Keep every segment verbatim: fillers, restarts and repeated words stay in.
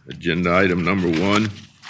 Agenda item number one,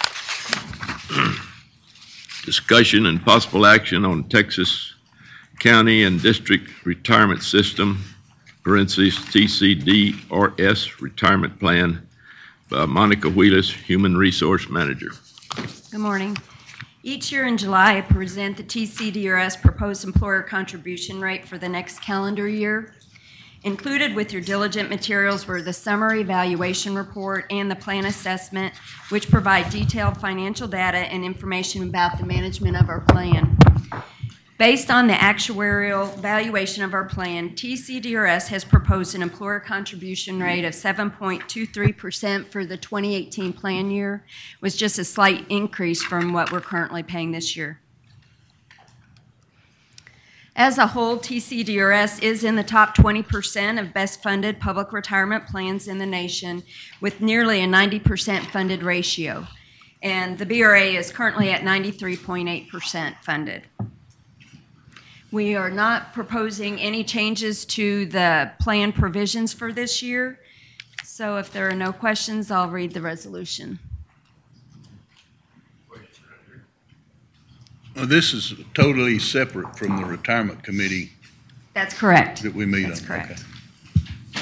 discussion and possible action on Texas County and District Retirement System, parentheses T C D R S Retirement Plan by Monica Wheelis, Human Resource Manager. Good morning. Each year in July, I present the T C D R S proposed employer contribution rate for the next calendar year. Included with your diligent materials were the summary evaluation report and the plan assessment, which provide detailed financial data and information about the management of our plan. Based on the actuarial valuation of our plan, T C D R S has proposed an employer contribution rate of seven point two three percent for the twenty eighteen plan year, was just a slight increase from what we're currently paying this year. As a whole, T C D R S is in the top twenty percent of best funded public retirement plans in the nation, with nearly a ninety percent funded ratio. And the B R A is currently at ninety-three point eight percent funded. We are not proposing any changes to the plan provisions for this year. So if there are no questions, I'll read the resolution. Well, this is totally separate from the retirement committee That's correct. that we meet on. That's correct. Okay.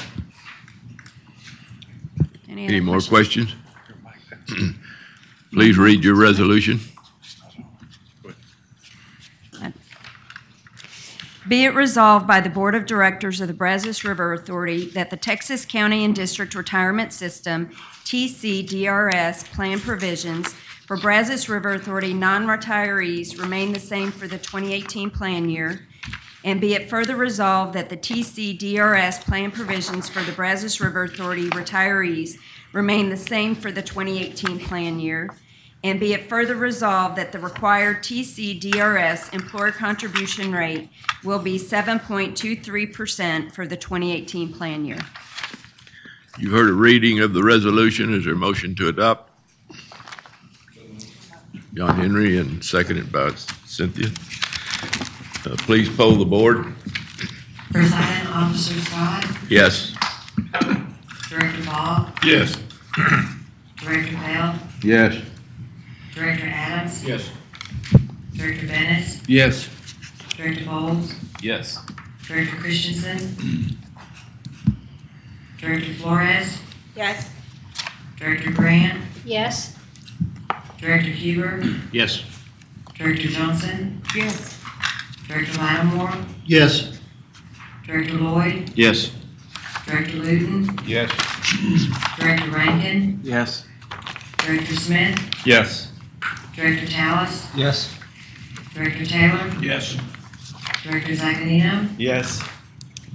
Any, Any other more questions? questions? Please read your resolution. Be it resolved by the Board of Directors of the Brazos River Authority that the Texas County and District Retirement System, T C D R S, plan provisions for Brazos River Authority non-retirees remain the same for the twenty eighteen plan year, and be it further resolved that the T C D R S plan provisions for the Brazos River Authority retirees remain the same for the twenty eighteen plan year, and be it further resolved that the required T C D R S employer contribution rate will be seven point two three percent for the twenty eighteen plan year. You've heard a reading of the resolution. Is there a motion to adopt? John Henry, and seconded by Cynthia. Uh, please poll the board. Presiding Officer Scott, Yes. Director Ball, Yes. Director Bell, Yes. Director Adams, Yes. Director Bennett, Yes. Director Bowles, Yes. Director Christensen, Director Flores, Yes. Director Grant, Yes. Director Huber, Yes. Director Johnson, Yes. Director Lattimore, Yes. Director Lloyd, Yes. Director Luton, Yes. Director Rankin, Yes. Director Smith, Yes. Director Tallis, Yes. Director Taylor, Yes. Director Zaganino, Yes.